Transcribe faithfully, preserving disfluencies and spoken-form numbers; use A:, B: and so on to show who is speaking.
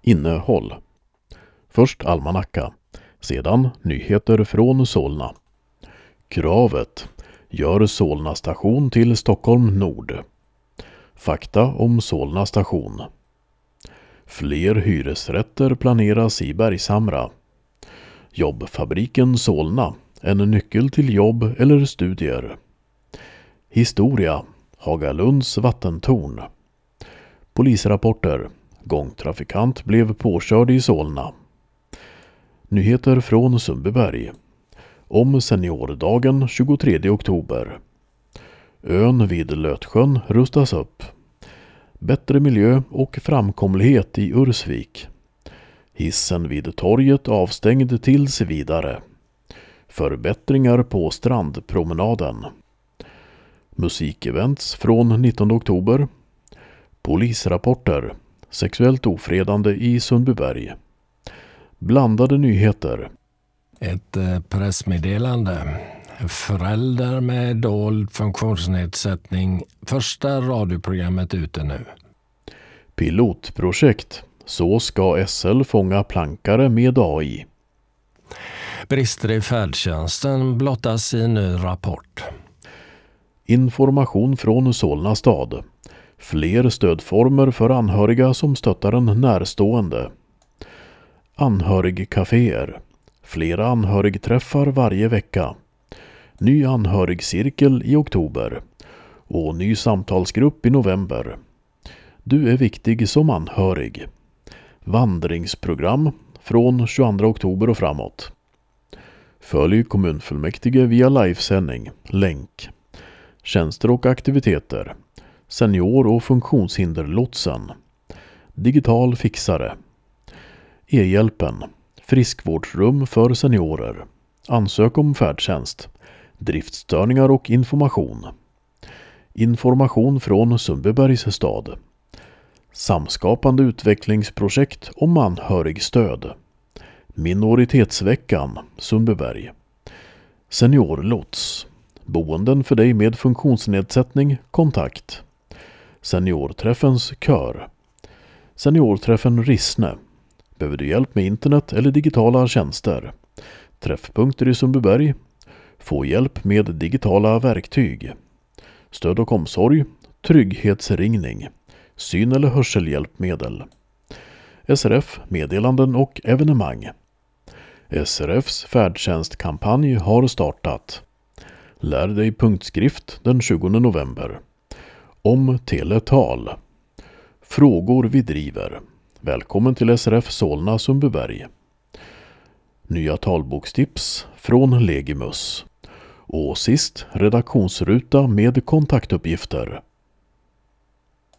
A: Innehåll. Först almanacka. Sedan nyheter från Solna. Kravet. Gör Solna station till Stockholm Nord. Fakta om Solna station. Fler hyresrätter planeras i Bergshamra. Jobbfabriken Solna. En nyckel till jobb eller studier. Historia. Hagalunds vattentorn. Polisrapporter. Gångtrafikant blev påkörd i Solna. Nyheter från Sundbyberg. Om seniordagen tjugotredje oktober. Ön vid Lötsjön rustas upp. Bättre miljö och framkomlighet i Ursvik. Hissen vid torget avstängd tills vidare. Förbättringar på strandpromenaden. Musikevents från nittonde oktober. Polisrapporter. Sexuellt ofredande i Sundbyberg. Blandade nyheter.
B: Ett pressmeddelande. Förälder med dold funktionsnedsättning. Första radioprogrammet ute nu.
A: Pilotprojekt. Så ska S L fånga plankare med A I.
B: Brister i färdtjänsten blottas i ny rapport.
A: Information från Solna stad. Fler stödformer för anhöriga som stöttar en närstående. Anhörigcaféer. Flera anhörigträffar varje vecka. Ny anhörigcirkel i oktober. Och ny samtalsgrupp i november. Du är viktig som anhörig. Vandringsprogram från tjugoandra oktober och framåt. Följ kommunfullmäktige via livesändning. Länk. Tjänster och aktiviteter. Senior- och funktionshinderlotsen. Digital fixare. E-hjälpen. Friskvårdsrum för seniorer. Ansök om färdtjänst. Driftstörningar och information. Information från Sundbybergs stad. Samskapande utvecklingsprojekt om anhörigstöd. Minoritetsveckan, Sundbyberg. Seniorlots. Boenden för dig med funktionsnedsättning, kontakt. Seniorträffens kör. Seniorträffen Rissne. Behöver du hjälp med internet eller digitala tjänster? Träffpunkter i Sundbyberg. Få hjälp med digitala verktyg. Stöd och omsorg. Trygghetsringning. Syn- eller hörselhjälpmedel. S R F, meddelanden och evenemang. S R Fs färdtjänstkampanj har startat. Lär dig punktskrift den tjugonde november. Om teletal. Frågor vi driver. Välkommen till S R F Solna Sundbyberg. Nya talbokstips från Legimus. Och sist redaktionsruta med kontaktuppgifter.